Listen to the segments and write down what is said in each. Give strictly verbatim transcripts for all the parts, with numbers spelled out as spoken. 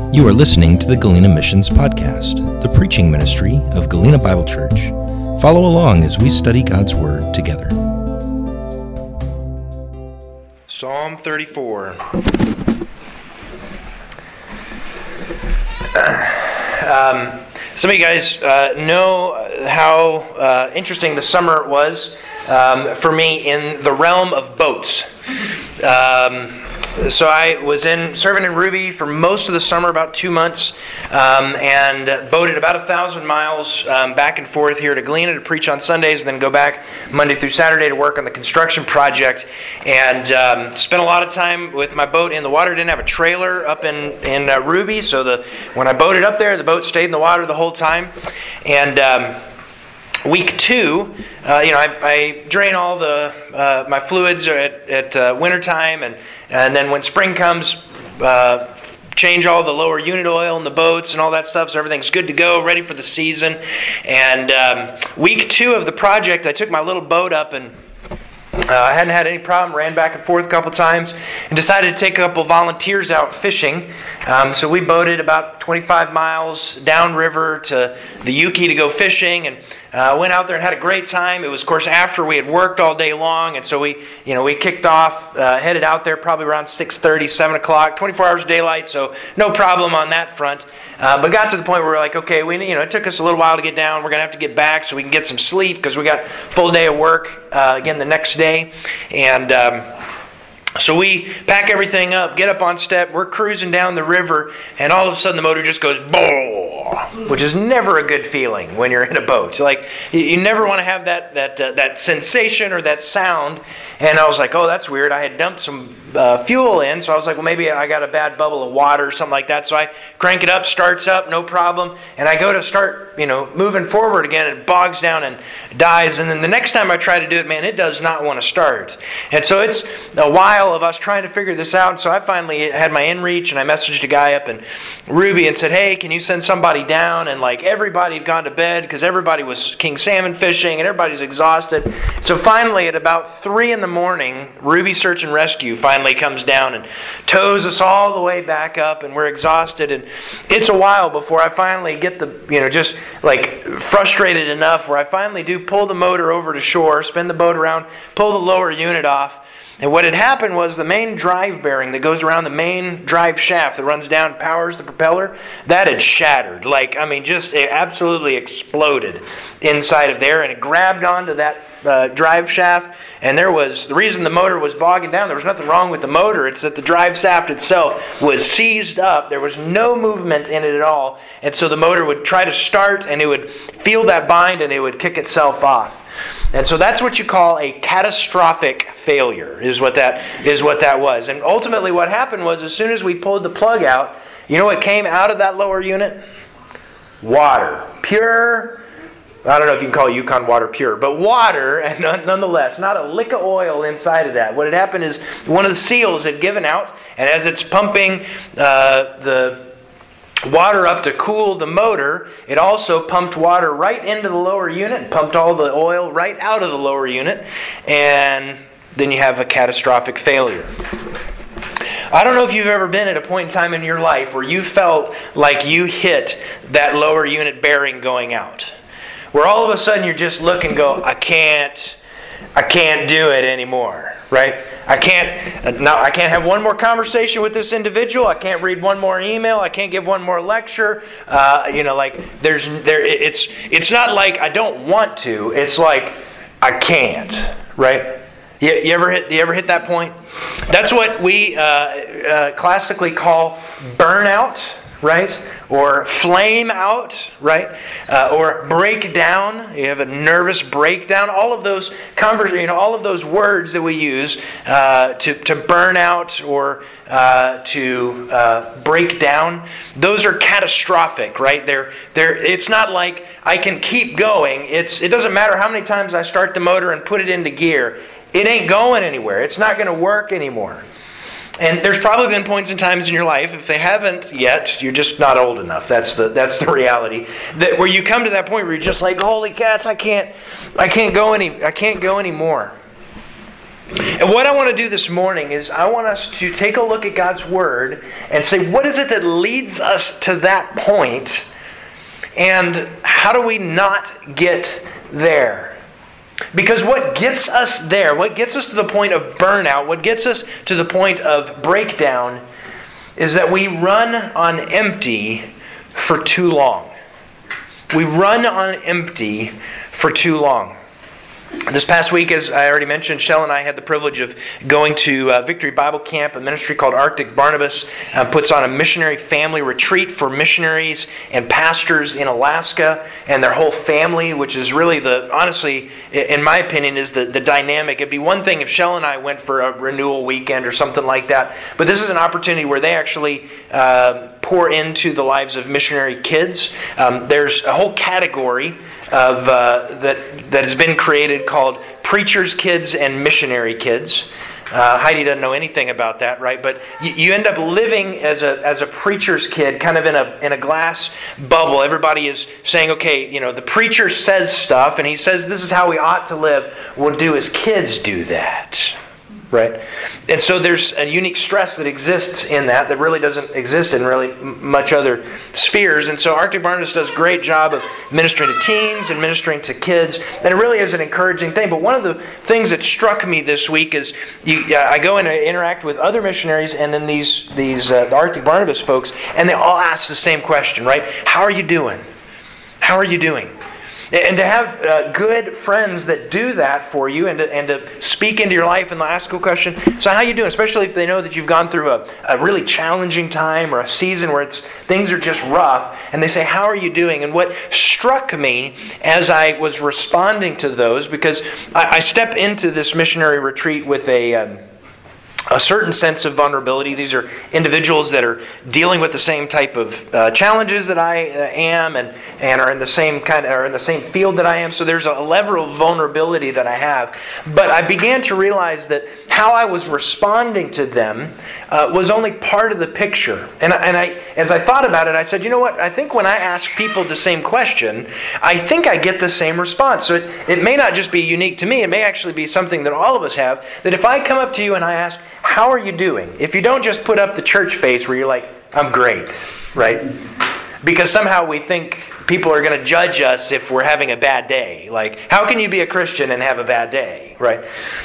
You are listening to the Galena Missions Podcast, the preaching ministry of Galena Bible Church. Follow along as we study God's Word together. Psalm thirty-four. Um, some of you guys uh, know how uh, interesting the summer was um, for me in the realm of boats. Um, So I was in serving in Ruby for most of the summer, about two months, um, and boated about a thousand miles um, back and forth here to Galena to preach on Sundays, and then go back Monday through Saturday to work on the construction project. And um, spent a lot of time with my boat in the water. Didn't have a trailer up in in uh, Ruby, so the when I boated up there, the boat stayed in the water the whole time. And um, Week two, uh, you know, I, I drain all the uh, my fluids at, at uh, wintertime, and and then when spring comes, uh, change all the lower unit oil in the boats and all that stuff, so everything's good to go, ready for the season. And um, week two of the project, I took my little boat up and Uh, I hadn't had any problem, ran back and forth a couple times, and decided to take a couple volunteers out fishing. Um, so we boated about twenty-five miles downriver to the Yuki to go fishing, and uh, went out there and had a great time. It was, of course, after we had worked all day long, and so we, you know, we kicked off, uh, headed out there probably around six thirty, seven o'clock, twenty-four hours of daylight, so no problem on that front. Uh, but got to the point where we were like, okay, we, you know, it took us a little while to get down. We're going to have to get back so we can get some sleep because we got a full day of work uh, again the next day. And um, so we pack everything up, get up on step, we're cruising down the river, and all of a sudden the motor just goes, boom, which is never a good feeling when you're in a boat. Like, you, you never want to have that that uh, that sensation or that sound. And I was like, oh, that's weird. I had dumped some uh, fuel in, so I was like, well, maybe I got a bad bubble of water or something like that. So I crank it up, starts up, no problem. And I go to start, you know, moving forward again, and it bogs down and dies. And then the next time I try to do it, man, it does not want to start. And so it's a while of us trying to figure this out. And so I finally had my inReach, and I messaged a guy up in Ruby and said, hey, can you send somebody down? And like everybody had gone to bed because everybody was king salmon fishing and everybody's exhausted. So finally at about three in the morning, Ruby Search and Rescue finally comes down and tows us all the way back up, and we're exhausted. And it's a while before I finally get the, you know, just like frustrated enough where I finally do pull the motor over to shore, spin the boat around, pull the lower unit off. And what had happened was the main drive bearing that goes around the main drive shaft that runs down and powers the propeller, that had shattered. Like, I mean, just it absolutely exploded inside of there, and it grabbed onto that uh, drive shaft. And there was, the reason the motor was bogging down, there was nothing wrong with the motor. It's that the drive shaft itself was seized up. There was no movement in it at all. And so the motor would try to start, and it would feel that bind, and it would kick itself off. And so that's what you call a catastrophic failure, is what that is what that was. And ultimately what happened was, as soon as we pulled the plug out, you know what came out of that lower unit? Water. Pure, I don't know if you can call Yukon water pure, but water, and nonetheless, not a lick of oil inside of that. What had happened is one of the seals had given out, and as it's pumping uh, the water up to cool the motor, it also pumped water right into the lower unit and pumped all the oil right out of the lower unit, and then you have a catastrophic failure. I don't know if you've ever been at a point in time in your life where you felt like you hit that lower unit bearing going out, where all of a sudden you're just looking and go, I can't I can't do it anymore, right? I can't now I can't have one more conversation with this individual. I can't read one more email. I can't give one more lecture. Uh, you know, like there's there. It's it's not like I don't want to. It's like I can't, right? You, you ever hit? You ever hit that point? That's what we uh, uh, classically call burnout, right? Or flame out, right? Uh, or break down. You have a nervous breakdown. All of those conver- you know, all of those words that we use uh, to to burn out or uh, to uh, break down. Those are catastrophic, right? They're they're. It's not like I can keep going. It's it doesn't matter how many times I start the motor and put it into gear. It ain't going anywhere. It's not going to work anymore. And there's probably been points and times in your life, if they haven't yet, you're just not old enough. That's the that's the reality. That where you come to that point where you're just like, holy cats, I can't I can't go any I can't go anymore. And what I want to do this morning is I want us to take a look at God's Word and say, what is it that leads us to that point? And how do we not get there? Because what gets us there, what gets us to the point of burnout, what gets us to the point of breakdown, is that we run on empty for too long. We run on empty for too long. This past week, as I already mentioned, Shell and I had the privilege of going to uh, Victory Bible Camp, a ministry called Arctic Barnabas, uh, puts on a missionary family retreat for missionaries and pastors in Alaska and their whole family, which is really the, honestly, in my opinion, is the, the dynamic. It'd be one thing if Shell and I went for a renewal weekend or something like that, but this is an opportunity where they actually uh, pour into the lives of missionary kids. Um, there's a whole category of uh, that that has been created called Preachers' Kids and Missionary Kids. Uh, Heidi doesn't know anything about that, right? But you, you end up living as a as a preacher's kid, kind of in a in a glass bubble. Everybody is saying, okay, you know, the preacher says stuff, and he says this is how we ought to live. We'll do as kids do that. Right? And so there's a unique stress that exists in that that really doesn't exist in really much other spheres. And so Arctic Barnabas does a great job of ministering to teens and ministering to kids. And it really is an encouraging thing. But one of the things that struck me this week is you, I go and I interact with other missionaries and then these, these uh, the Arctic Barnabas folks, and they all ask the same question, right? How are you doing? How are you doing? And to have uh, good friends that do that for you and to, and to speak into your life and ask a question, so how you doing? Especially if they know that you've gone through a, a really challenging time or a season where it's things are just rough, and they say, how are you doing? And what struck me as I was responding to those, because I, I step into this missionary retreat with a... Um, a certain sense of vulnerability. These are individuals that are dealing with the same type of uh, challenges that I uh, am, and, and are in the same kind of, are in the same field that I am. So there's a level of vulnerability that I have. But I began to realize that how I was responding to them uh, was only part of the picture. And I, and I, as I thought about it, I said, you know what? I think when I ask people the same question, I think I get the same response. So it, it may not just be unique to me. It may actually be something that all of us have. That if I come up to you and I ask, how are you doing? If you don't just put up the church face where you're like, I'm great, right? Because somehow we think people are going to judge us if we're having a bad day. Like, how can you be a Christian and have a bad day, right?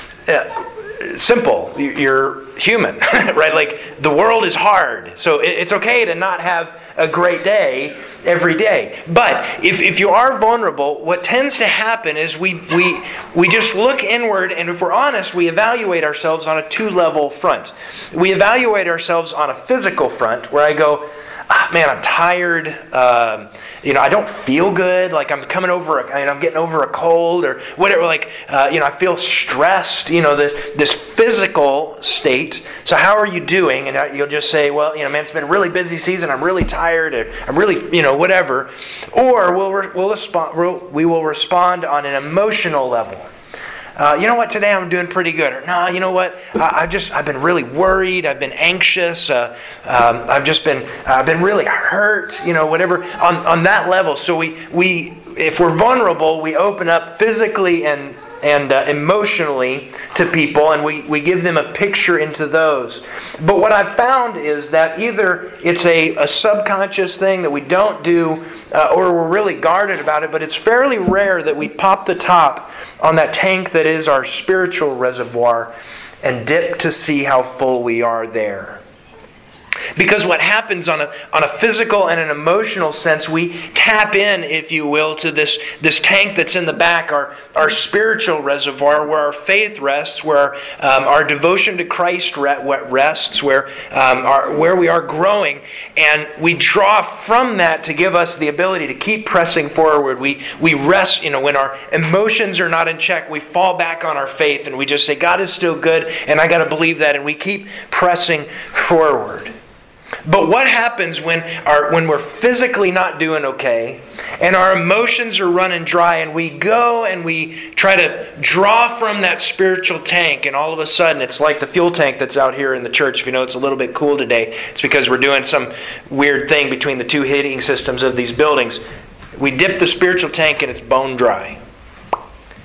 Uh, simple. You're human, right? Like, the world is hard. So it's okay to not have a great day every day. But if, if you are vulnerable, what tends to happen is we, we, we just look inward, and if we're honest, we evaluate ourselves on a two-level front. We evaluate ourselves on a physical front, where I go, ah, man, I'm tired. Um, you know, I don't feel good. Like I'm coming over, a, you know, I'm getting over a cold or whatever. Like, uh, you know, I feel stressed. You know, this this physical state. So how are you doing? And you'll just say, well, you know, man, it's been a really busy season. I'm really tired. Or I'm really, you know, whatever. Or we'll re- we'll respond. We'll, we will respond on an emotional level. Uh, you know what? Today I'm doing pretty good. Or no, you know what? I, I've just I've been really worried. I've been anxious. Uh, um, I've just been I've been really hurt. You know, whatever on on that level. So we we if we're vulnerable, we open up physically and and uh, emotionally to people, and we, we give them a picture into those. But what I've found is that either it's a, a subconscious thing that we don't do, uh, or we're really guarded about it, but it's fairly rare that we pop the top on that tank that is our spiritual reservoir and dip to see how full we are there. Because what happens on a on a physical and an emotional sense, we tap in, if you will, to this, this tank that's in the back, our, our spiritual reservoir, where our faith rests, where um, our devotion to Christ rests, where um, our, where we are growing, and we draw from that to give us the ability to keep pressing forward. We we rest, you know, when our emotions are not in check, we fall back on our faith, and we just say, God is still good, and I got to believe that, and we keep pressing forward. But what happens when our when we're physically not doing okay and our emotions are running dry, and we go and we try to draw from that spiritual tank, and all of a sudden it's like the fuel tank that's out here in the church. If you know it's a little bit cool today, it's because we're doing some weird thing between the two heating systems of these buildings. We dip the spiritual tank and it's bone dry.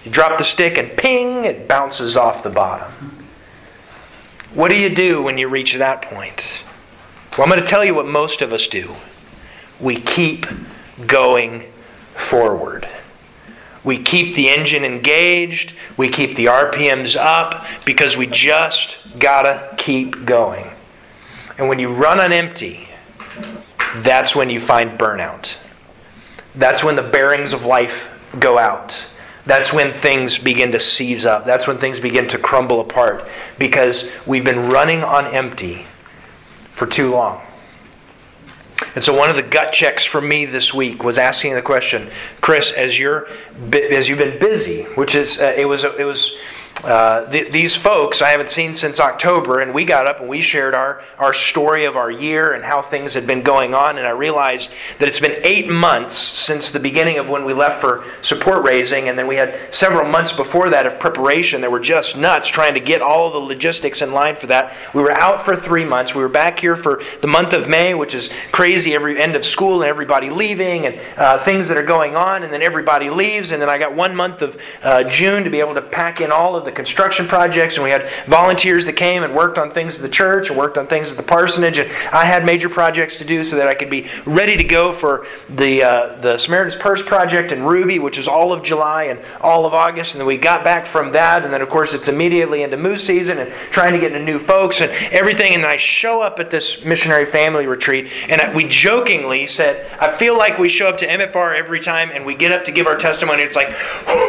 You drop the stick and ping, it bounces off the bottom. What do you do when you reach that point? Well, I'm going to tell you what most of us do. We keep going forward. We keep the engine engaged. We keep the R P Ms up because we just gotta keep going. And when you run on empty, that's when you find burnout. That's when the bearings of life go out. That's when things begin to seize up. That's when things begin to crumble apart because we've been running on empty for too long. And so one of the gut checks for me this week was asking the question, Chris, as you're as you've been busy, which is uh, it was it was uh, th- these folks I haven't seen since October, and we got up and we shared our our story of our year and how things had been going on, and I realized that it's been eight months since the beginning of when we left for support raising, and then we had several months before that of preparation that were just nuts trying to get all the logistics in line for that. We were out for three months. We were back here for the month of May, which is crazy, every end of school and everybody leaving and uh, things that are going on, and then everybody leaves, and then I got one month of uh, June to be able to pack in all of the construction projects, and we had volunteers that came and worked on things at the church and worked on things at the parsonage, and I had major projects to do so that I could be ready to go for the uh, the Samaritan's Purse project in Ruby, which is all of July and all of August, and then we got back from that, and then of course it's immediately into Moose season and trying to get into new folks and everything, and I show up at this missionary family retreat, and I, we jokingly said, I feel like we show up to M F R every time and we get up to give our testimony, it's like,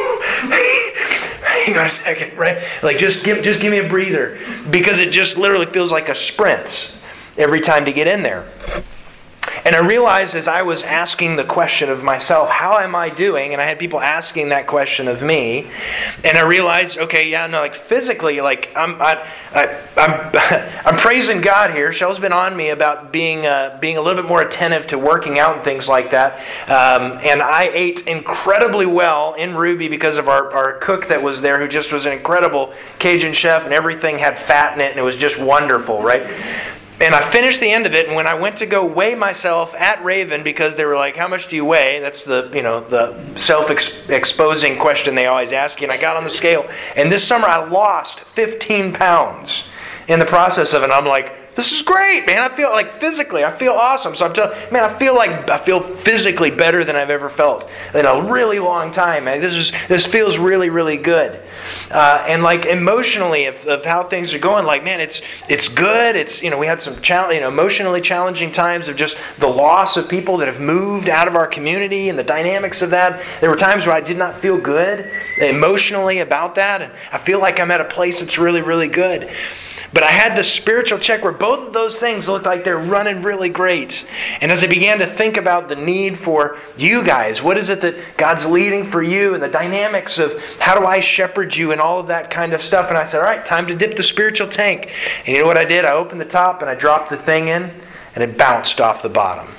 hang on a second, right? Like just give just give me a breather, because it just literally feels like a sprint every time to get in there. And I realized as I was asking the question of myself, how am I doing? And I had people asking that question of me. And I realized, okay, yeah, no, like physically, like I'm I, I, I'm I'm praising God here. Shell's been on me about being uh, being a little bit more attentive to working out and things like that. Um, and I ate incredibly well in Ruby because of our, our cook that was there, who just was an incredible Cajun chef, and everything had fat in it, and it was just wonderful, right? And I finished the end of it, and when I went to go weigh myself at Raven, because they were like, how much do you weigh? That's the, you know, the self-exposing question they always ask you. And I got on the scale, and this summer I lost fifteen pounds in the process of it. And I'm like, this is great, man. I feel like physically, I feel awesome. So I'm telling, man, I feel like I feel physically better than I've ever felt in a really long time. Man, this is this feels really, really good. Uh, and like emotionally, of, of how things are going, like man, it's it's good. It's you know we had some challenge, you know, emotionally challenging times of just the loss of people that have moved out of our community and the dynamics of that. There were times where I did not feel good emotionally about that, and I feel like I'm at a place that's really, really good. But I had the spiritual check where both of those things looked like they're running really great. And as I began to think about the need for you guys, what is it that God's leading for you, and the dynamics of how do I shepherd you and all of that kind of stuff. And I said, all right, time to dip the spiritual tank. And you know what I did? I opened the top and I dropped the thing in, and it bounced off the bottom.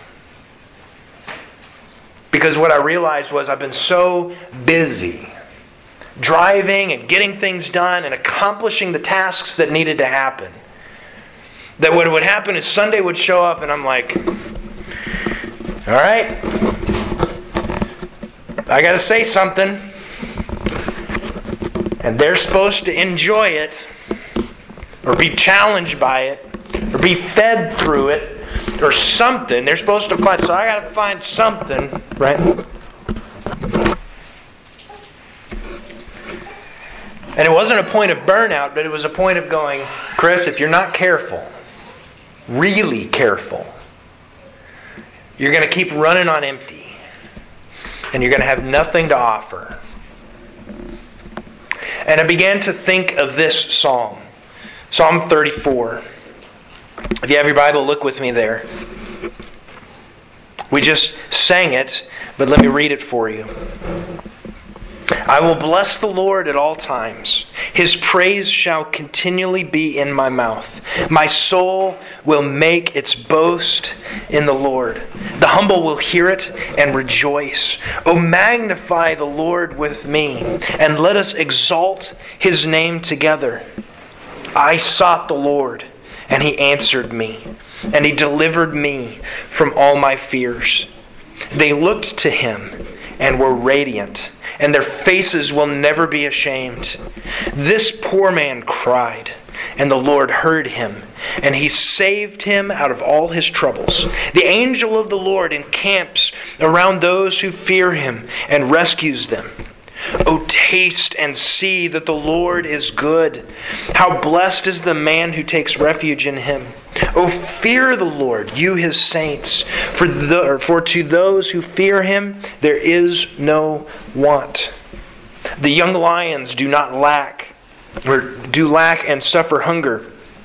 Because what I realized was I've been so busy driving and getting things done and accomplishing the tasks that needed to happen, that what would happen is Sunday would show up and I'm like, all right, I got to say something, and they're supposed to enjoy it or be challenged by it or be fed through it or something. They're supposed to find, so I got to find something, right? And it wasn't a point of burnout, but it was a point of going, Chris, if you're not careful, really careful, you're going to keep running on empty. And you're going to have nothing to offer. And I began to think of this psalm. Psalm thirty-four. If you have your Bible, look with me there. We just sang it, but let me read it for you. I will bless the Lord at all times. His praise shall continually be in my mouth. My soul will make its boast in the Lord. The humble will hear it and rejoice. O magnify the Lord with me, and let us exalt His name together. I sought the Lord, and He answered me, and He delivered me from all my fears. They looked to Him and were radiant, and their faces will never be ashamed. This poor man cried, and the Lord heard him, and He saved him out of all his troubles. The angel of the Lord encamps around those who fear Him and rescues them. O taste and see that the Lord is good. How blessed is the man who takes refuge in Him. O fear the Lord, you His saints, for the, or for to those who fear Him there is no want. The young lions do not lack, or do lack and suffer hunger,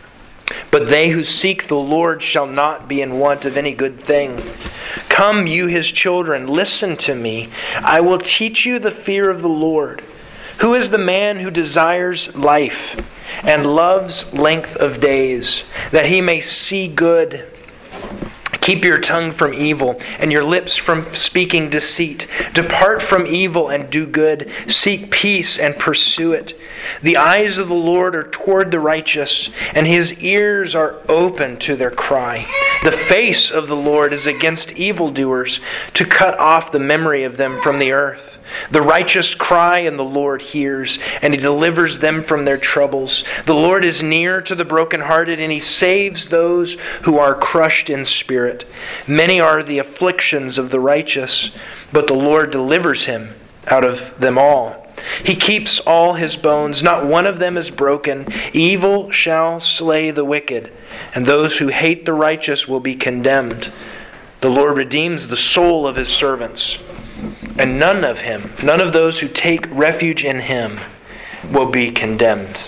but they who seek the Lord shall not be in want of any good thing. Come, you His children, listen to me. I will teach you the fear of the Lord. Who is the man who desires life and loves length of days, that he may see good? Keep your tongue from evil and your lips from speaking deceit. Depart from evil and do good. Seek peace and pursue it. The eyes of the Lord are toward the righteous, and His ears are open to their cry. The face of the Lord is against evildoers, to cut off the memory of them from the earth. The righteous cry, and the Lord hears, and He delivers them from their troubles. The Lord is near to the brokenhearted, and He saves those who are crushed in spirit. Many are the afflictions of the righteous, but the Lord delivers him out of them all. He keeps all his bones, not one of them is broken. Evil shall slay the wicked, and those who hate the righteous will be condemned. The Lord redeems the soul of His servants, and none of him, none of those who take refuge in Him will be condemned.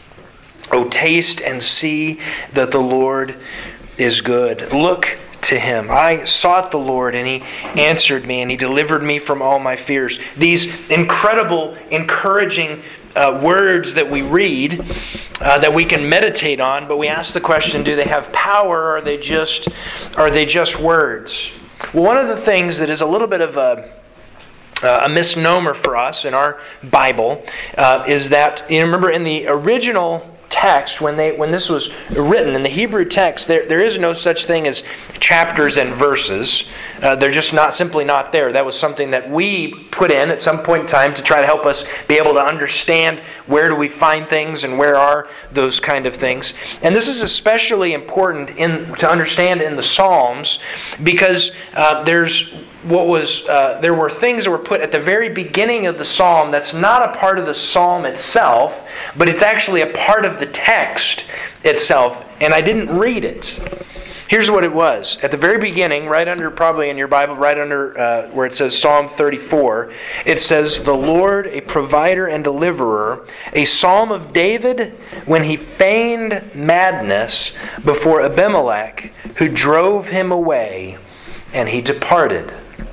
O taste and see that the Lord is good. Look to Him. I sought the Lord, and He answered me, and He delivered me from all my fears. These incredible, encouraging uh, words that we read, uh, that we can meditate on, but we ask the question, do they have power, or are they just, are they just words? Well, one of the things that is a little bit of a Uh, a misnomer for us in our Bible uh, is that, you remember in the original text, when they when this was written in the Hebrew text, there, there is no such thing as chapters and verses. Uh, they're just not simply not there. That was something that we put in at some point in time to try to help us be able to understand where do we find things and where are those kind of things. And this is especially important in to understand in the Psalms, because uh, there's what was uh, there were things that were put at the very beginning of the psalm that's not a part of the psalm itself, but it's actually a part of the text itself, and I didn't read it. Here's what it was. At the very beginning, right under, probably in your Bible, right under uh, where it says Psalm thirty-four, it says, "The Lord, a provider and deliverer, a psalm of David when he feigned madness before Abimelech, who drove him away, and he departed."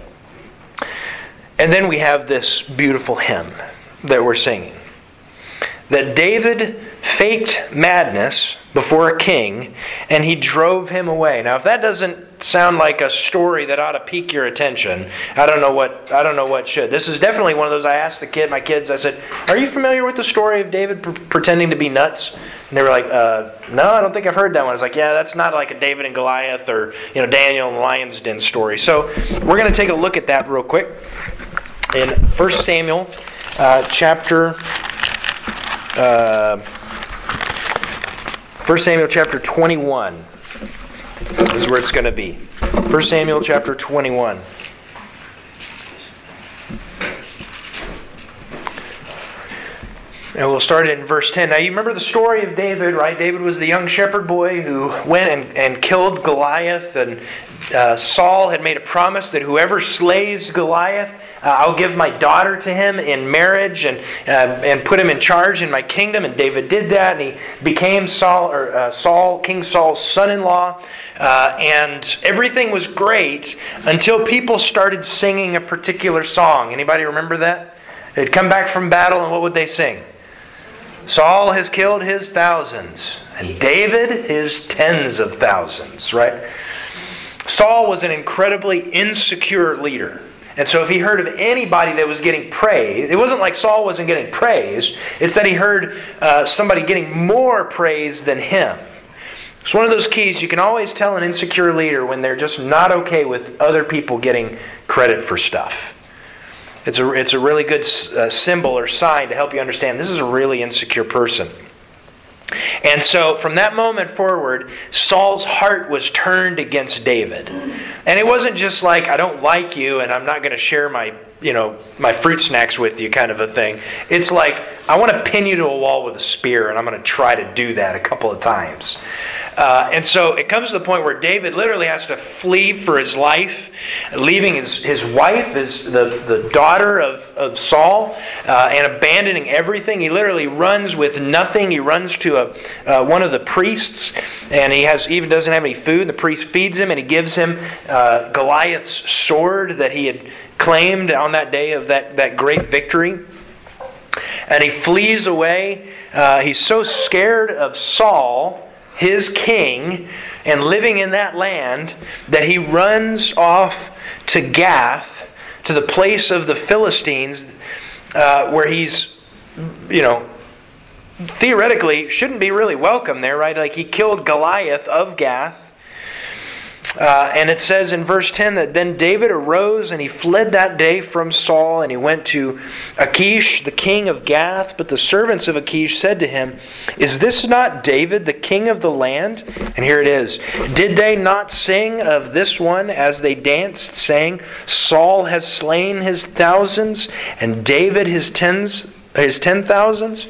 And then we have this beautiful hymn that we're singing. That David faked madness before a king, and he drove him away. Now, if that doesn't sound like a story that ought to pique your attention, I don't know what I don't know what should. This is definitely one of those. I asked the kid, my kids, I said, "Are you familiar with the story of David pre- pretending to be nuts?" And they were like, uh, "No, I don't think I've heard that one." I was like, "Yeah, that's not like a David and Goliath or you know Daniel and the lion's den story." So we're going to take a look at that real quick in First Samuel uh, chapter. Uh, First Samuel chapter twenty-one is where it's going to be. First Samuel chapter twenty-one. And we'll start in verse ten. Now you remember the story of David, right? David was the young shepherd boy who went and, and killed Goliath. And uh, Saul had made a promise that whoever slays Goliath, uh, I'll give my daughter to him in marriage and uh, and put him in charge in my kingdom. And David did that, and he became Saul, or uh, Saul, King Saul's son-in-law. Uh, and everything was great until people started singing a particular song. Anybody remember that? They'd come back from battle, and what would they sing? Saul has killed his thousands, and David his tens of thousands, right? Saul was an incredibly insecure leader. And so if he heard of anybody that was getting praise, it wasn't like Saul wasn't getting praise, it's that he heard uh, somebody getting more praise than him. It's one of those keys. You can always tell an insecure leader when they're just not okay with other people getting credit for stuff. It's a, it's a really good uh, symbol or sign to help you understand this is a really insecure person. And so from that moment forward, Saul's heart was turned against David. And it wasn't just like, I don't like you and I'm not going to share my, you know, my fruit snacks with you kind of a thing. It's like, I want to pin you to a wall with a spear and I'm going to try to do that a couple of times. Uh, and so it comes to the point where David literally has to flee for his life, leaving his, his wife, his, the, the daughter of, of Saul, uh, and abandoning everything. He literally runs with nothing. He runs to a uh, one of the priests, and he has even doesn't have any food. The priest feeds him, and he gives him uh, Goliath's sword that he had claimed on that day of that, that great victory. And he flees away. Uh, he's so scared of Saul, his king, and living in that land, that he runs off to Gath, to the place of the Philistines, uh, where he's, you know, theoretically shouldn't be really welcome there, right? Like he killed Goliath of Gath. Uh, and it says in verse ten that then David arose and he fled that day from Saul, and he went to Achish, the king of Gath. But the servants of Achish said to him, "Is this not David, the king of the land?" And here it is. "Did they not sing of this one as they danced, saying, 'Saul has slain his thousands, and David his tens, his ten thousands?'"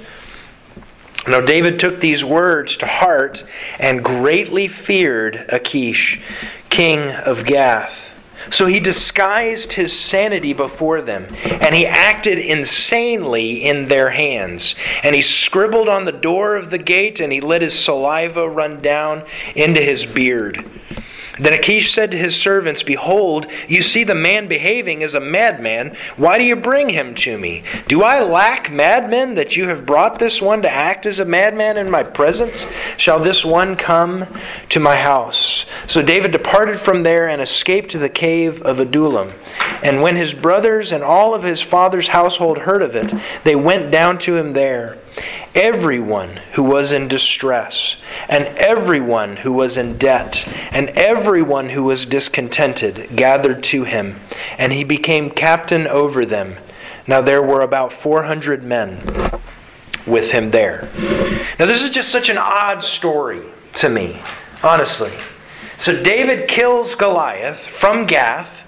Now David took these words to heart and greatly feared Achish, king of Gath. So he disguised his sanity before them, and he acted insanely in their hands. And he scribbled on the door of the gate, and he let his saliva run down into his beard. Then Achish said to his servants, "Behold, you see the man behaving as a madman. Why do you bring him to me? Do I lack madmen that you have brought this one to act as a madman in my presence? Shall this one come to my house?" So David departed from there and escaped to the cave of Adullam. And when his brothers and all of his father's household heard of it, they went down to him there. Everyone who was in distress, and everyone who was in debt, and everyone who was discontented gathered to him, and he became captain over them. Now there were about four hundred men with him there. Now this is just such an odd story to me, honestly. So David kills Goliath from Gath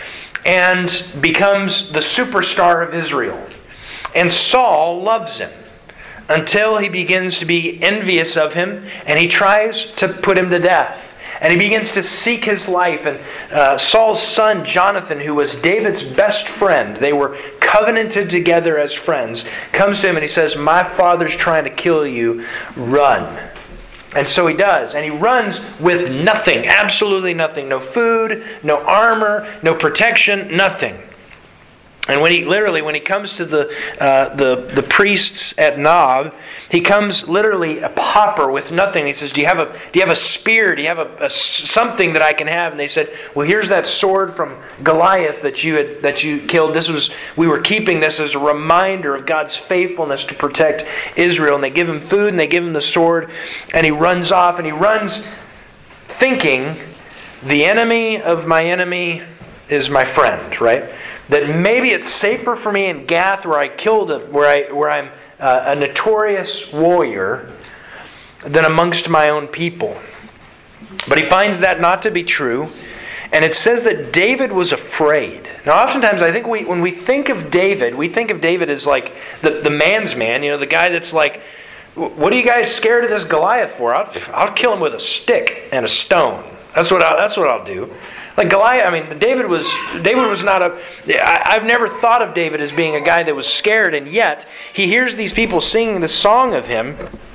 and becomes the superstar of Israel. And Saul loves him, until he begins to be envious of him, and he tries to put him to death. And he begins to seek his life. And uh, Saul's son, Jonathan, who was David's best friend, they were covenanted together as friends, comes to him and he says, "My father's trying to kill you, run." And so he does. And he runs with nothing, absolutely nothing. No food, no armor, no protection, nothing. And when he literally, when he comes to the uh, the the priests at Nob, he comes literally a pauper with nothing. He says, "Do you have a do you have a spear? Do you have a, a something that I can have?" And they said, "Well, here's that sword from Goliath that you had that you killed. This was we were keeping this as a reminder of God's faithfulness to protect Israel." And they give him food and they give him the sword, and he runs off and he runs, thinking, the enemy of my enemy is my friend, right? That maybe it's safer for me in Gath, where I killed a, where I where I'm uh, a notorious warrior, than amongst my own people. But he finds that not to be true, and it says that David was afraid. Now, oftentimes I think we when we think of David, we think of David as like the, the man's man, you know, the guy that's like, "What are you guys scared of this Goliath for? I'll I'll kill him with a stick and a stone. That's what I, that's what I'll do." Like Goliath, I mean, David was David was not a... I, I've never thought of David as being a guy that was scared, and yet he hears these people singing the song of him,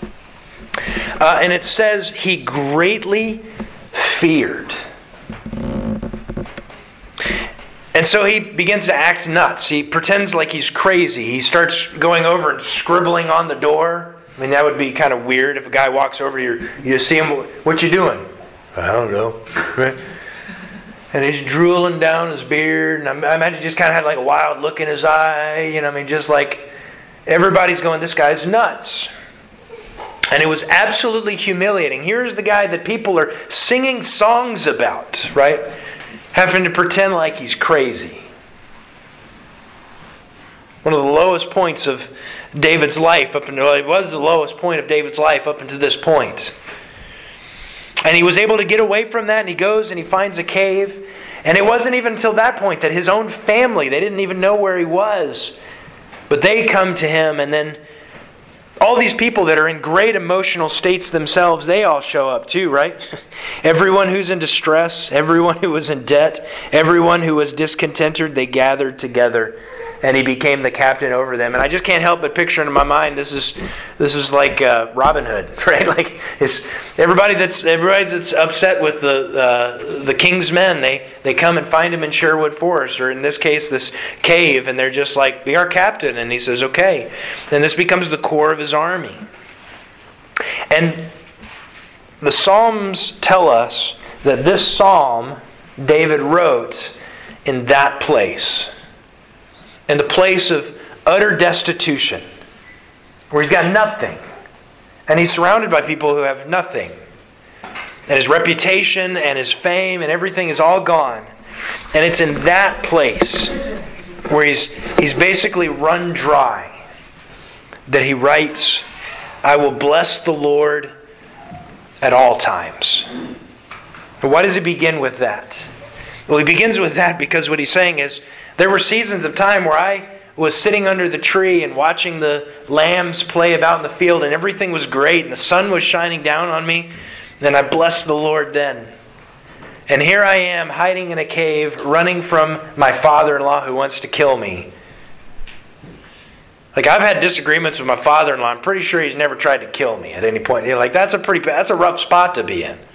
uh, and it says he greatly feared. And so he begins to act nuts. He pretends like he's crazy. He starts going over and scribbling on the door. I mean, that would be kind of weird if a guy walks over to you, you see him, "What you doing?" "I don't know." Right? And he's drooling down his beard, and I imagine he just kind of had like a wild look in his eye. You know, I mean, just like everybody's going, "This guy's nuts." And it was absolutely humiliating. Here's the guy that people are singing songs about, right? Having to pretend like he's crazy. one of the lowest points of David's life up until, it was the lowest point of David's life up until this point. And he was able to get away from that, and he goes and he finds a cave. And it wasn't even until that point that his own family, they didn't even know where he was. But they come to him, and then all these people that are in great emotional states themselves, they all show up too, right? Everyone who's in distress, everyone who was in debt, everyone who was discontented, they gathered together. And he became the captain over them. And I just can't help but picture in my mind, this is this is like uh, Robin Hood, right? Like it's everybody that's everybody that's upset with the uh, the king's men. They they come and find him in Sherwood Forest, or in this case, this cave, and they're just like, "Be our captain." And he says, "Okay." And this becomes the core of his army. And the Psalms tell us that this psalm David wrote in that place. In the place of utter destitution, where he's got nothing. And he's surrounded by people who have nothing. And his reputation and his fame and everything is all gone. And it's in that place where he's he's basically run dry that he writes, "I will bless the Lord at all times." And why does he begin with that? Well, he begins with that because what he's saying is, there were seasons of time where I was sitting under the tree and watching the lambs play about in the field, and everything was great, and the sun was shining down on me, and I blessed the Lord then. And here I am hiding in a cave, running from my father-in-law who wants to kill me. Like, I've had disagreements with my father-in-law. I'm pretty sure he's never tried to kill me at any point. You know, like, that's a pretty that's a rough spot to be in.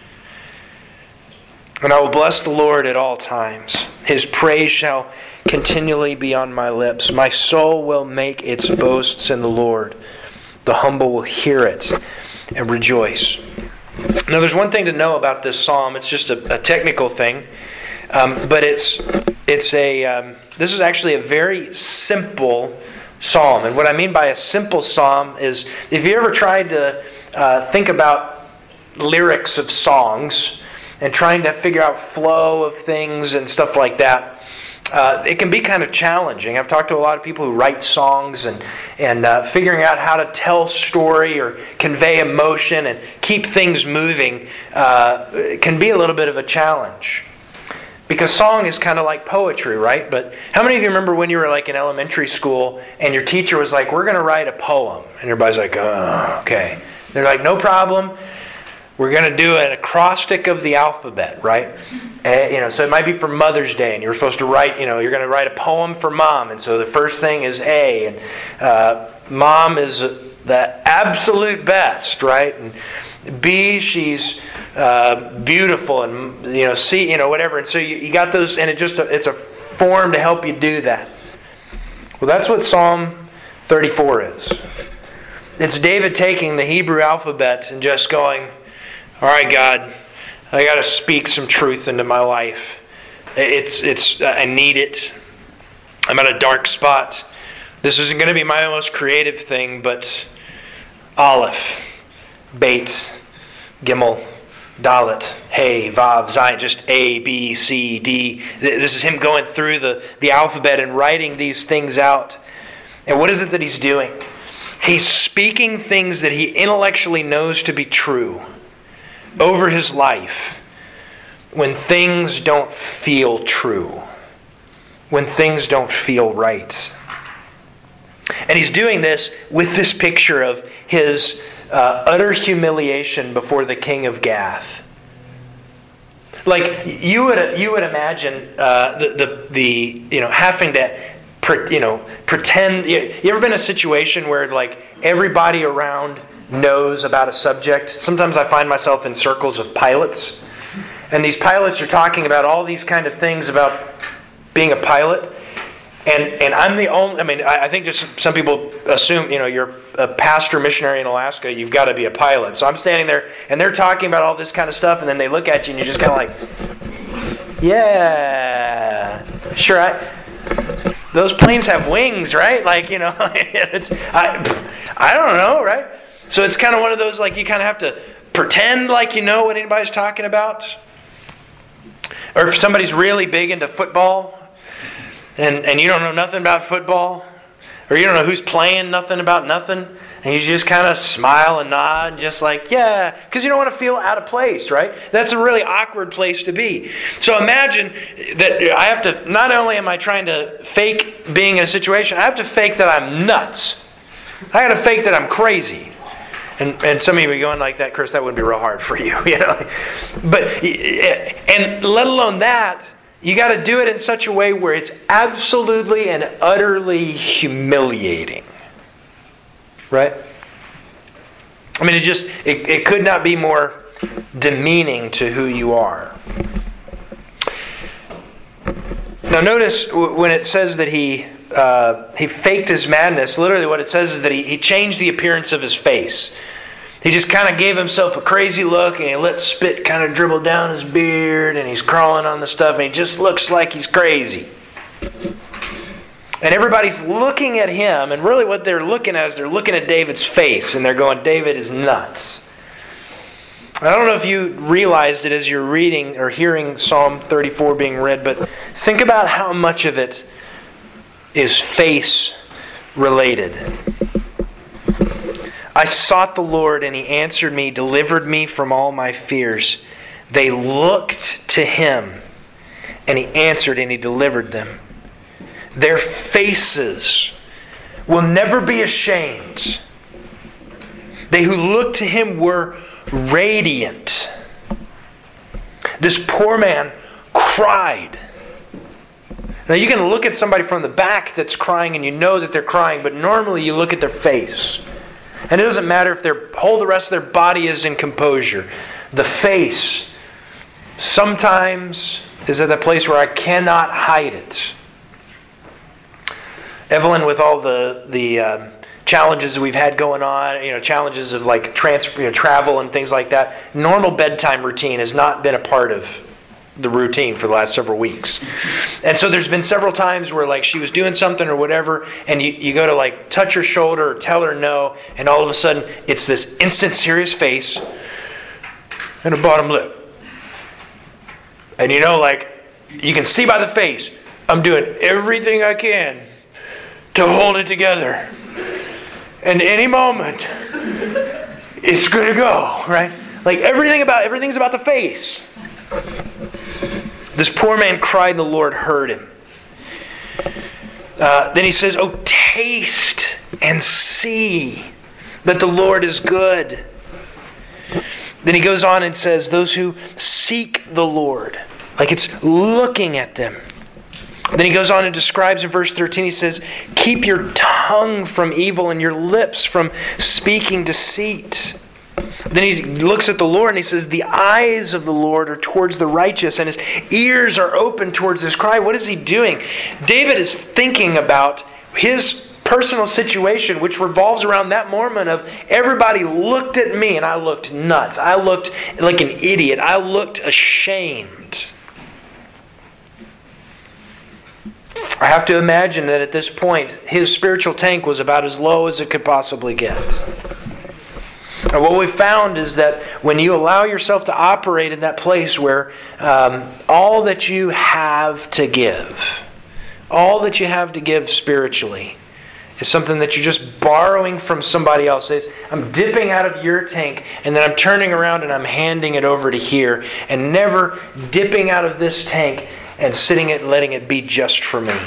And I will bless the Lord at all times. His praise shall continually be on my lips. My soul will make its boasts in the Lord. The humble will hear it and rejoice. Now, there's one thing to know about this psalm. It's just a, a technical thing, um, but it's it's a um, this is actually a very simple psalm. And what I mean by a simple psalm is, if you ever tried to uh, think about lyrics of songs and trying to figure out flow of things and stuff like that, Uh, it can be kind of challenging. I've talked to a lot of people who write songs, and and uh, figuring out how to tell story or convey emotion and keep things moving uh, can be a little bit of a challenge. Because song is kind of like poetry, right? But how many of you remember when you were like in elementary school and your teacher was like, "We're going to write a poem," and everybody's like, "Oh, okay." They're like, "No problem. We're going to do an acrostic of the alphabet," right? Uh, you know, so it might be for Mother's Day, and you're supposed to write, you know, you're going to write a poem for Mom, and so the first thing is A, and uh, Mom is the absolute best, right? And B, she's uh, beautiful, and you know, C, you know, whatever. And so you, you got those, and it just it's a form to help you do that. Well, that's what Psalm thirty-four is. It's David taking the Hebrew alphabet and just going, "All right, God, I got to speak some truth into my life. It's it's I need it. I'm at a dark spot. This isn't going to be my most creative thing, but Aleph, Beit, Gimel, Dalet, Hey, Vav, Zayin, just A, B, C, D. This is him going through the, the alphabet and writing these things out. And what is it that he's doing? He's speaking things that he intellectually knows to be true over his life when things don't feel true, when things don't feel right. And he's doing this with this picture of his uh, utter humiliation before the king of Gath. Like, you would you would imagine uh, the, the the you know having to pre, you know pretend. You, you ever been in a situation where like everybody around knows about a subject? Sometimes I find myself in circles of pilots, and these pilots are talking about all these kind of things about being a pilot, and and I'm the only. I mean, I, I think just some people assume, you know, you're a pastor missionary in Alaska, you've got to be a pilot. So I'm standing there, and they're talking about all this kind of stuff, and then they look at you, and you're just kind of like, yeah, sure. I, those planes have wings, right? Like, you know, it's I, I don't know, right? So it's kind of one of those, like, you kind of have to pretend like you know what anybody's talking about. Or if somebody's really big into football and, and you don't know nothing about football, Or you don't know who's playing nothing about nothing. And you just kind of smile and nod, just like, yeah, because you don't want to feel out of place, right? That's a really awkward place to be. So imagine that I have to, not only am I trying to fake being in a situation, I have to fake that I'm nuts. I got to fake that I'm crazy. And and some of you are going like that, Chris, that would be real hard for you, you know. But, and let alone that, you got to do it in such a way where it's absolutely and utterly humiliating. Right? I mean, it just, it, it could not be more demeaning to who you are. Now notice when it says that he uh, he faked his madness, literally what it says is that he, he changed the appearance of his face. He just kind of gave himself a crazy look and he let spit kind of dribble down his beard and he's crawling on the stuff and he just looks like he's crazy. And everybody's looking at him, and really what they're looking at is they're looking at David's face, and they're going, David is nuts. I don't know if you realized it as you're reading or hearing Psalm thirty-four being read, but think about how much of it is face-related. I sought the Lord, and He answered me, delivered me from all my fears. They looked to Him, and He answered, and He delivered them. Their faces will never be ashamed. They who looked to Him were radiant. This poor man cried. Now you can look at somebody from the back that's crying and you know that they're crying, but normally you look at their face. And it doesn't matter if their whole the rest of their body is in composure. The face sometimes is at that place where I cannot hide it. Evelyn, with all the the um, challenges we've had going on, you know, challenges of like trans, you know, travel and things like that, normal bedtime routine has not been a part of the routine for the last several weeks. And so there's been several times where like she was doing something or whatever, and you, you go to like touch her shoulder or tell her no, and all of a sudden it's this instant serious face and a bottom lip. And you know, like, you can see by the face, I'm doing everything I can to hold it together. And any moment, it's going to go, right? Like everything about everything's about the face. This poor man cried, and the Lord heard him. Uh, then he says, "Oh, taste and see that the Lord is good." Then he goes on and says, "Those who seek the Lord," like it's looking at them. Then he goes on and describes in verse thirteen, he says, "Keep your tongue from evil and your lips from speaking deceit." Then he looks at the Lord and he says, "The eyes of the Lord are towards the righteous and His ears are open towards His cry." What is he doing? David is thinking about his personal situation, which revolves around that moment of everybody looked at me and I looked nuts. I looked like an idiot. I looked ashamed. I have to imagine that at this point, his spiritual tank was about as low as it could possibly get. And what we found is that when you allow yourself to operate in that place where um, all that you have to give, all that you have to give spiritually, is something that you're just borrowing from somebody else. It's, I'm dipping out of your tank and then I'm turning around and I'm handing it over to here, and never dipping out of this tank and sitting it and letting it be just for me.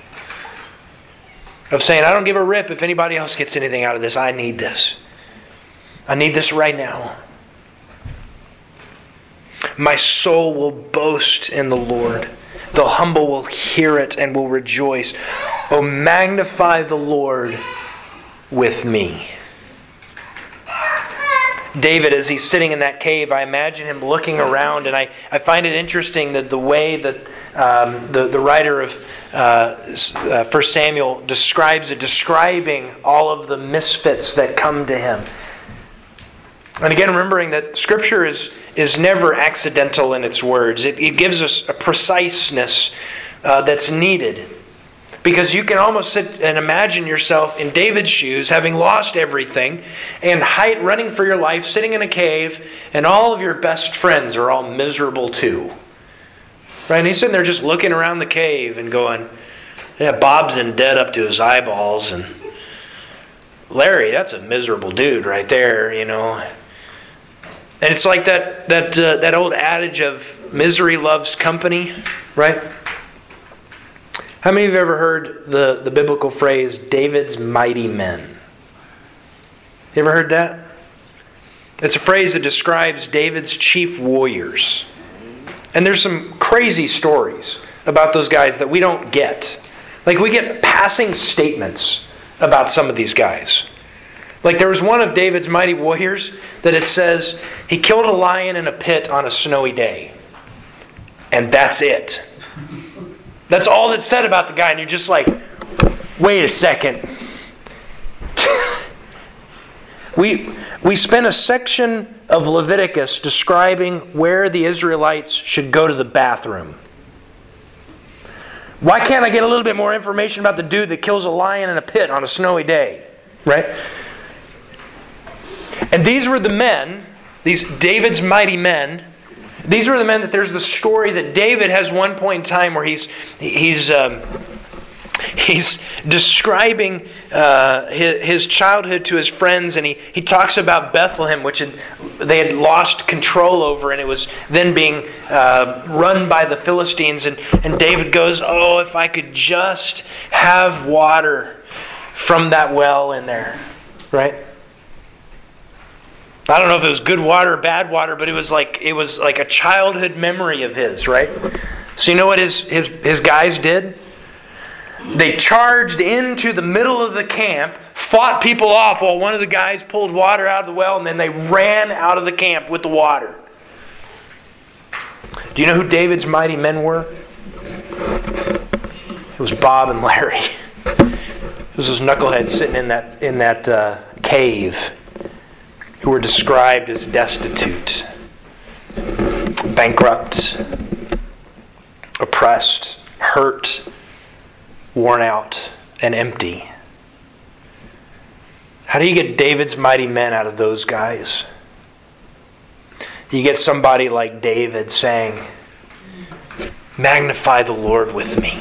Of saying, I don't give a rip if anybody else gets anything out of this. I need this. I need this right now. My soul will boast in the Lord. The humble will hear it and will rejoice. Oh, magnify the Lord with me. David, as he's sitting in that cave, I imagine him looking around, and I, I find it interesting that the way that um, the, the writer of uh, uh, First Samuel describes it, describing all of the misfits that come to him. And again, remembering that Scripture is, is never accidental in its words. It, it gives us a preciseness uh, that's needed. Because you can almost sit and imagine yourself in David's shoes, having lost everything, and height running for your life, sitting in a cave, and all of your best friends are all miserable too. Right? And he's sitting there just looking around the cave and going, Yeah, Bob's in debt up to his eyeballs, and Larry, that's a miserable dude right there, you know. And it's like that that uh, that old adage of misery loves company, right? How many of you have ever heard the, the biblical phrase, David's mighty men? You ever heard that? It's a phrase that describes David's chief warriors. And there's some crazy stories about those guys that we don't get. Like, we get passing statements about some of these guys. Like, there was one of David's mighty warriors that it says he killed a lion in a pit on a snowy day. And that's it. That's all that's said about the guy. And you're just like, wait a second. we, we spent a section of Leviticus describing where the Israelites should go to the bathroom. Why can't I get a little bit more information about the dude that kills a lion in a pit on a snowy day? Right? And these were the men, these David's mighty men. These were the men that there's the story that David has one point in time where he's he's um, he's describing uh, his, his childhood to his friends, and he, he talks about Bethlehem, which had, they had lost control over, and it was then being uh, run by the Philistines. And, and David goes, "Oh, if I could just have water from that well in there," right? I don't know if it was good water or bad water, but it was like it was like a childhood memory of his, right? So you know what his his his guys did? They charged into the middle of the camp, fought people off while one of the guys pulled water out of the well, and then they ran out of the camp with the water. Do you know who David's mighty men were? It was Bob and Larry. It was those knuckleheads sitting in that in that uh, cave, who were described as destitute, bankrupt, oppressed, hurt, worn out, and empty. How do you get David's mighty men out of those guys? You get somebody like David saying, "Magnify the Lord with me.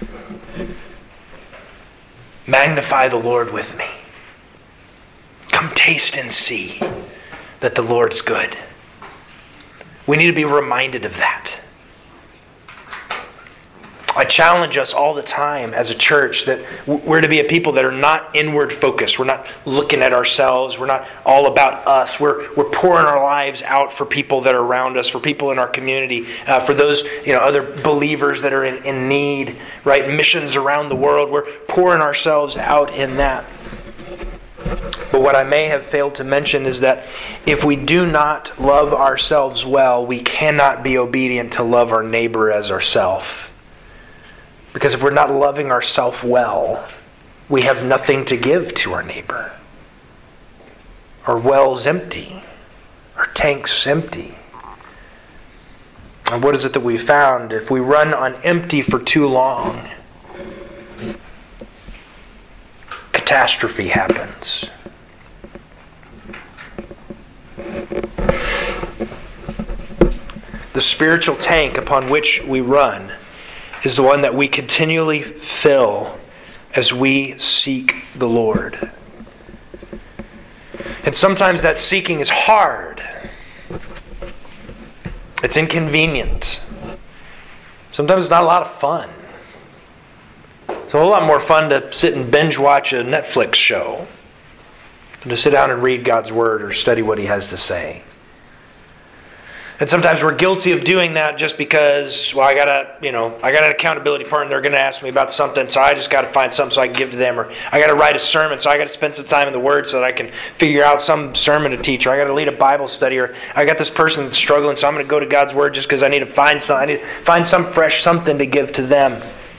Magnify the Lord with me. Come taste and see that the Lord's good." We need to be reminded of that. I challenge us all the time as a church that we're to be a people that are not inward focused. We're not looking at ourselves. We're not all about us. We're we're pouring our lives out for people that are around us, for people in our community, uh, for those you know other believers that are in, in need, right? Missions around the world. We're pouring ourselves out in that. But what I may have failed to mention is that if we do not love ourselves well, we cannot be obedient to love our neighbor as ourselves. Because if we're not loving ourselves well, we have nothing to give to our neighbor. Our well's empty. Our tank's empty. And what is it that we found? If we run on empty for too long, catastrophe happens. The spiritual tank upon which we run is the one that we continually fill as we seek the Lord. And sometimes that seeking is hard. It's inconvenient. Sometimes it's not a lot of fun. It's a whole lot more fun to sit and binge watch a Netflix show than to sit down and read God's Word or study what He has to say. And sometimes we're guilty of doing that just because, well, I got a, you know, I got an accountability partner. They're going to ask me about something, so I just got to find something so I can give to them. Or I got to write a sermon, so I got to spend some time in the Word so that I can figure out some sermon to teach. Or I got to lead a Bible study. Or I got this person that's struggling, so I'm going to go to God's Word just because I need to find some. I need to find some fresh something to give to them.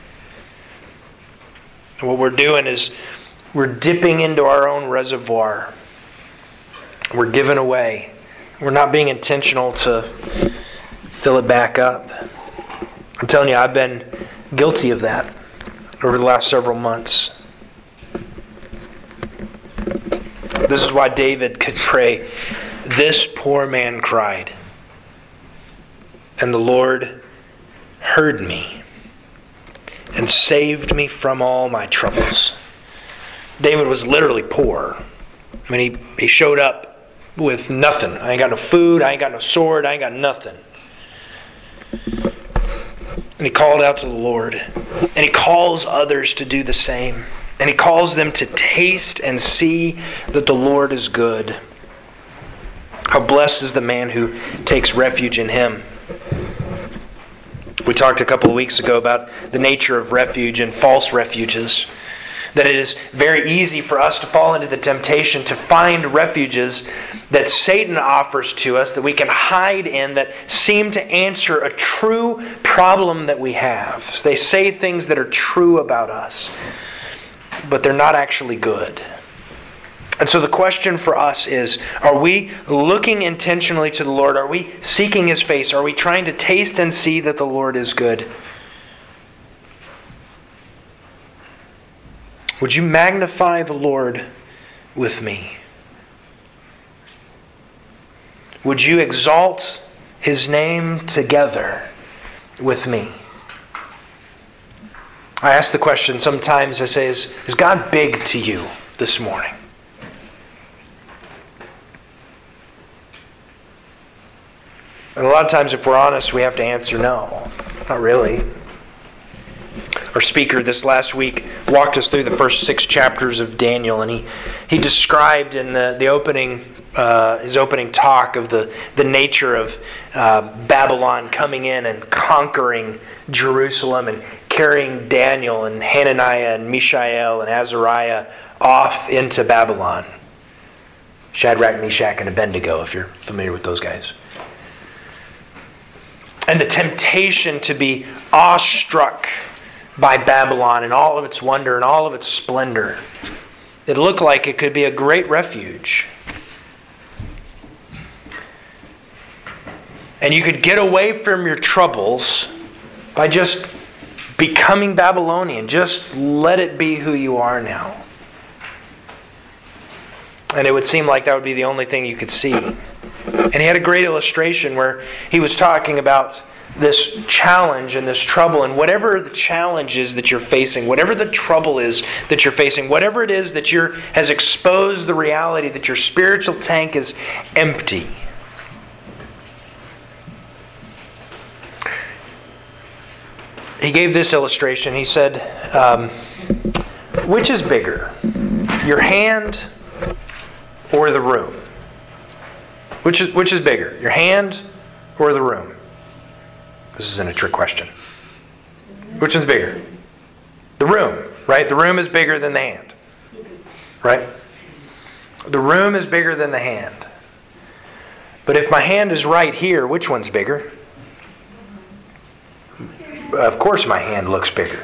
And what we're doing is we're dipping into our own reservoir. We're giving away. We're not being intentional to fill it back up. I'm telling you, I've been guilty of that over the last several months. This is why David could pray, "This poor man cried, and the Lord heard me and saved me from all my troubles. David was literally poor. I mean, he, he showed up with nothing. I ain't got no food, I ain't got no sword, I ain't got nothing. And he called out to the Lord. And he calls others to do the same. And he calls them to taste and see that the Lord is good. How blessed is the man who takes refuge in Him. We talked a couple of weeks ago about the nature of refuge and false refuges. That it is very easy for us to fall into the temptation to find refuges that Satan offers to us that we can hide in that seem to answer a true problem that we have. They say things that are true about us, but they're not actually good. And so the question for us is, are we looking intentionally to the Lord? Are we seeking His face? Are we trying to taste and see that the Lord is good? Would you magnify the Lord with me? Would you exalt His name together with me? I ask the question sometimes, I say, is, is God big to you this morning? And a lot of times, if we're honest, we have to answer no. Not really. Our speaker this last week walked us through the first six chapters of Daniel, and he, he described in the, the opening uh, his opening talk of the, the nature of uh, Babylon coming in and conquering Jerusalem and carrying Daniel and Hananiah and Mishael and Azariah off into Babylon. Shadrach, Meshach, and Abednego, if you're familiar with those guys. And the temptation to be awestruck by Babylon and all of its wonder and all of its splendor. It looked like it could be a great refuge. And you could get away from your troubles by just becoming Babylonian. Just let it be who you are now. And it would seem like that would be the only thing you could see. And he had a great illustration where he was talking about this challenge and this trouble, and whatever the challenge is that you're facing, whatever the trouble is that you're facing, whatever it is that you're has exposed the reality that your spiritual tank is empty. He gave this illustration. He said, um, which is bigger, your hand or the room? Which is which is bigger, your hand or the room? This isn't a trick question. Which one's bigger? The room, right? The room is bigger than the hand, right? The room is bigger than the hand. But if my hand is right here, which one's bigger? Of course my hand looks bigger.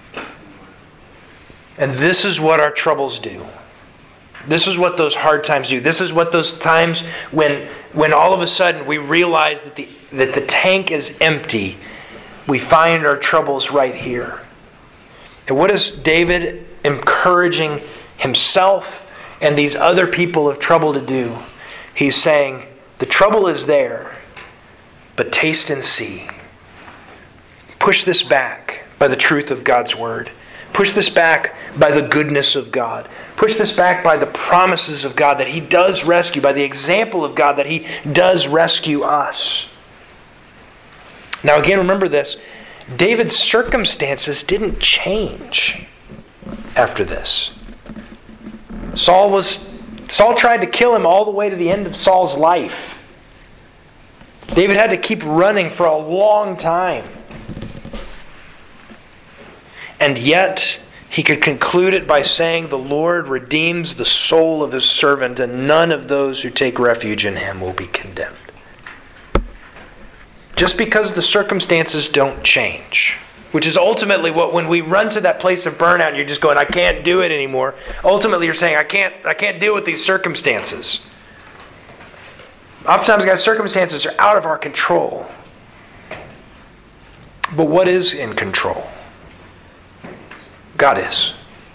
And this is what our troubles do. This is what those hard times do. This is what those times when when all of a sudden we realize that the that the tank is empty, we find our troubles right here. And what is David encouraging himself and these other people of trouble to do? He's saying, the trouble is there, but taste and see. Push this back by the truth of God's Word. Push this back by the goodness of God. Push this back by the promises of God that He does rescue, by the example of God that He does rescue us. Now again, remember this. David's circumstances didn't change after this. Saul was Saul tried to kill him all the way to the end of Saul's life. David had to keep running for a long time. And yet, he could conclude it by saying, the Lord redeems the soul of His servant, and none of those who take refuge in Him will be condemned. Just because the circumstances don't change, which is ultimately what, when we run to that place of burnout, and you're just going, I can't do it anymore. Ultimately, you're saying, I can't, I can't deal with these circumstances. Oftentimes, guys, circumstances are out of our control. But what is in control? God is.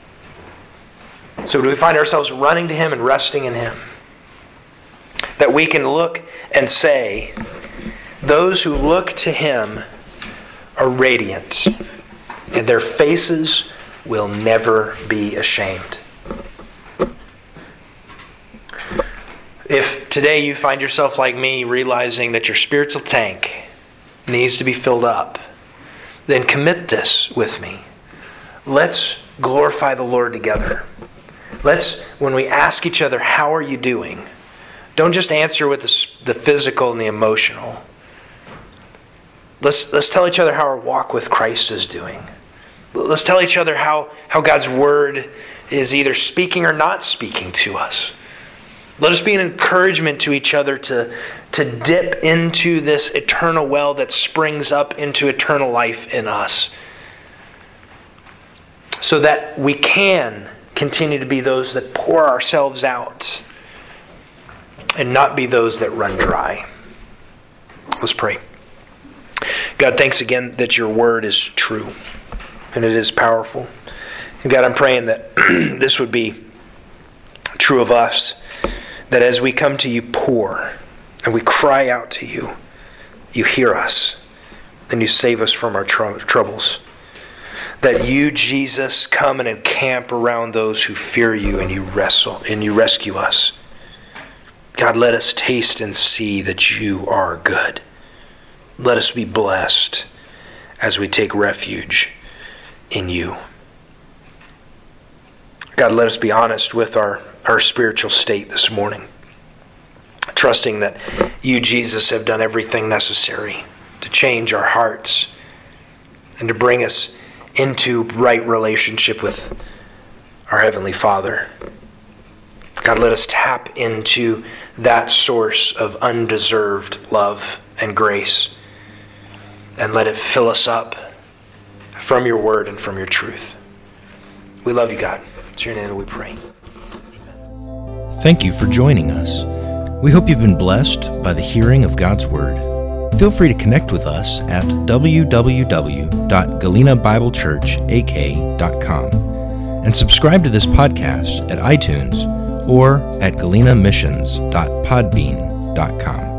So do we find ourselves running to Him and resting in Him? That we can look and say, those who look to Him are radiant. and their faces will never be ashamed. If today you find yourself like me, realizing that your spiritual tank needs to be filled up, then commit this with me. Let's glorify the Lord together. Let's, when we ask each other, how are you doing? Don't just answer with the, the physical and the emotional. Let's, let's tell each other how our walk with Christ is doing. Let's tell each other how, how God's Word is either speaking or not speaking to us. Let us be an encouragement to each other to, to dip into this eternal well that springs up into eternal life in us, so that we can continue to be those that pour ourselves out and not be those that run dry. Let's pray. God, thanks again that your word is true and it is powerful. And God, I'm praying that this would be true of us, that as we come to you poor and we cry out to you, you hear us and you save us from our tr- troubles. That you, Jesus, come and encamp around those who fear you and you wrestle and you rescue us. God, let us taste and see that you are good. Let us be blessed as we take refuge in you. God, let us be honest with our, our spiritual state this morning, trusting that you, Jesus, have done everything necessary to change our hearts and to bring us into right relationship with our Heavenly Father. God, let us tap into that source of undeserved love and grace, and let it fill us up from your word and from your truth. We love you, God. It's your name that we pray. Amen. Thank you for joining us. We hope you've been blessed by the hearing of God's Word. Feel free to connect with us at w w w dot galena bible church a k dot com and subscribe to this podcast at iTunes or at galena missions dot podbean dot com.